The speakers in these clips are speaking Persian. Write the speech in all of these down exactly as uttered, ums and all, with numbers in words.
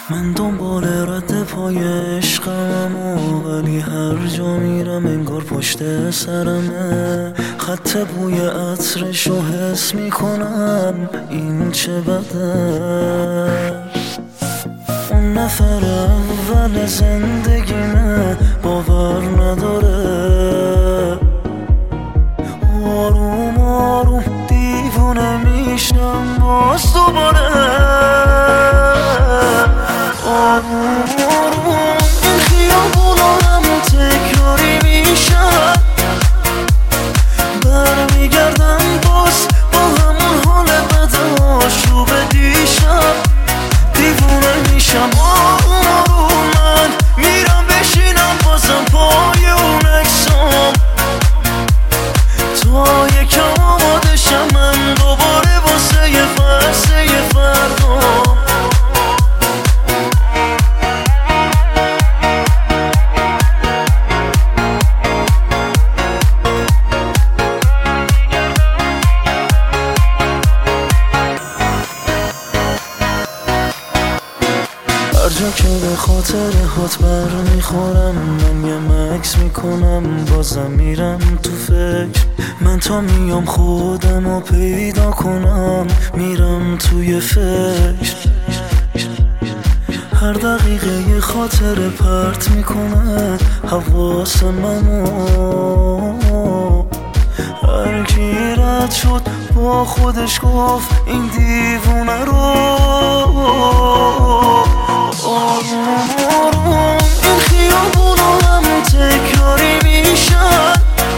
من دنبال رد پای عشقم ولی هر جا میرم انگار پشت سرمه. خط بوی عطرشو حس میکنم، این چه بده. اون نفر اول زندگیمه، باور نداره. آروم آروم دیوونه میشم باز دوباره. آروم آروم این خیابونا همون تکراری میشن، برمیگردم باز با همون حال بد آشوب دیشب. دیوونه میشم آروم آروم من میرم بشینم بازم پای اون اکسام، تا یکم آماده شم من دوباره واسه یه فرسه یه فردام. هر جا که به خاطر هات بر میخورم، من یه مکس میکنم بازم میرم تو فکر. من تا میام خودم رو پیدا کنم، میرم توی فکر. هر دقیقه یه خاطر پرت میکنه حواس منو. هر کی رد شد با خودش گفت این دیوونه رو. آروم آروم این خیابونا همون تکراری میشن،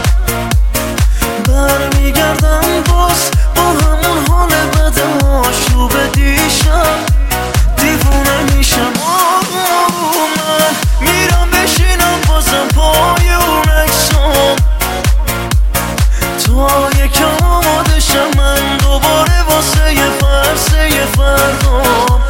برمیگردم باز با همون حال بد آشوب دیشب. دیوونه میشم آروم آروم من میرم بشینم بازم پای اون اکسام، تا یکم آماده شم من دوباره واسه یه فرسه یه فردام.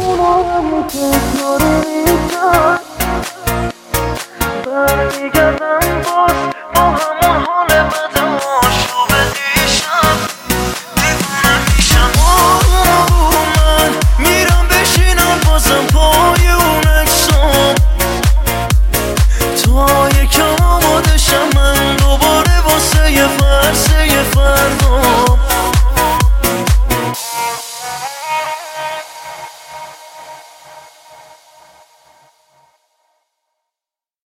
برمیگردم